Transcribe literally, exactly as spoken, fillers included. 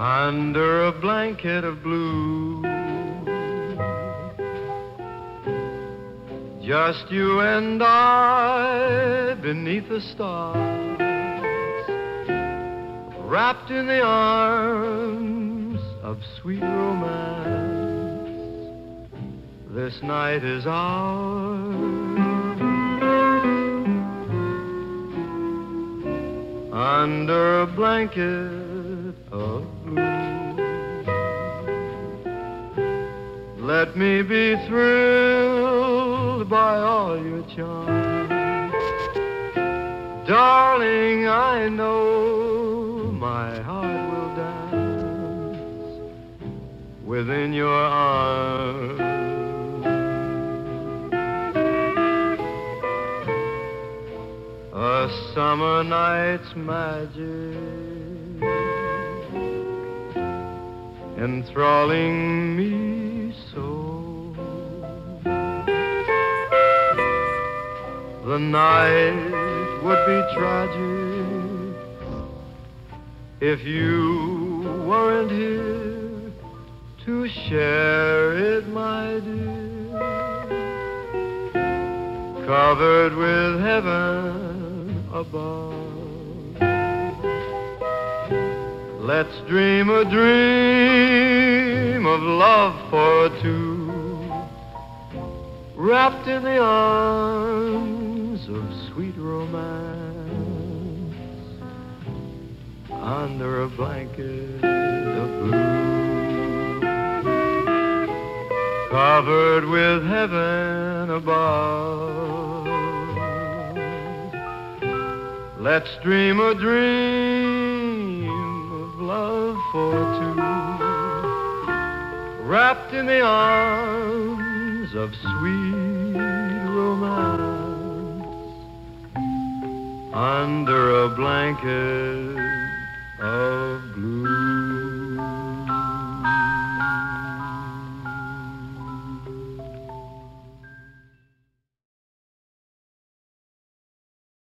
under a blanket of blue. Just you and I beneath the stars, wrapped in the arms of sweet romance. This night is ours, under a blanket of blue. Let me be thrilled by all your charms, darling. I know my heart will dance within your arms. A summer night's magic enthralling me so. The night would be tragic if you weren't here to share it, my dear. Covered with heaven above, let's dream a dream of love for two, wrapped in the arms of sweet romance, under a blanket of blue. Covered with heaven above, let's dream a dream of love for two, wrapped in the arms of sweet romance, under a blanket of blue.